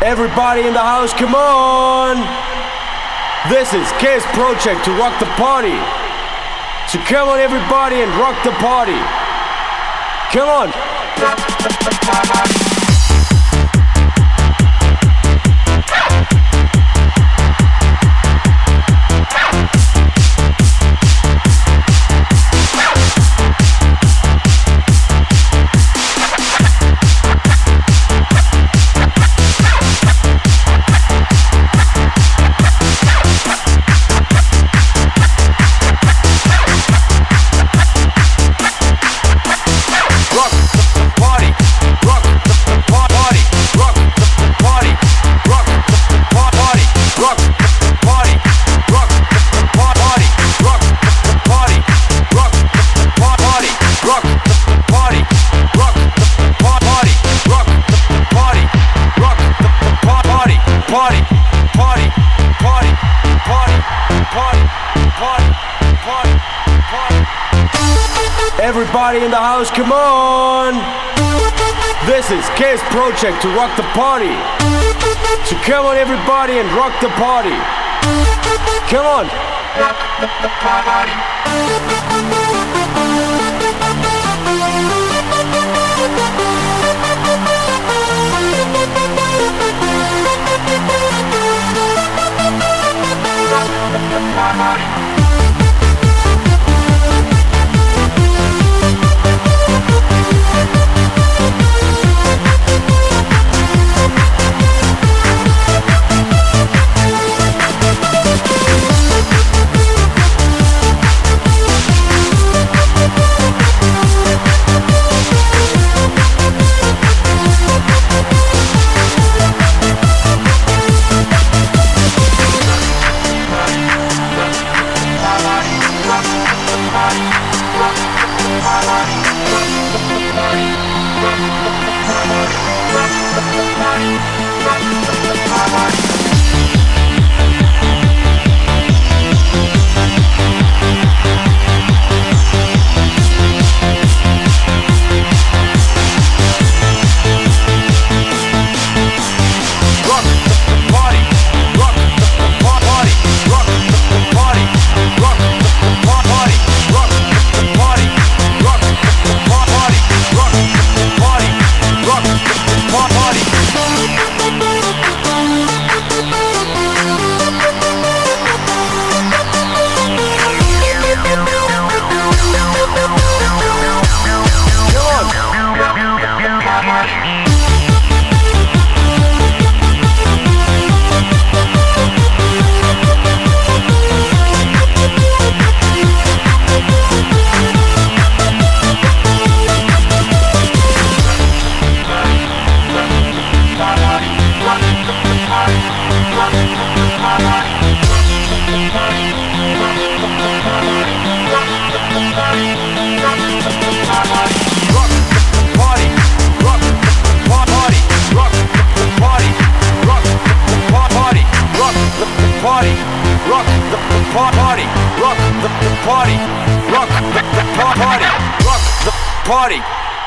Everybody in the house, come on! This is Case Project to rock the party. So come on everybody and rock the party. Come on! Everybody in the house, come on! This is Case Project to rock the party. So come on everybody and rock the party. Come on! Rock the party. Party,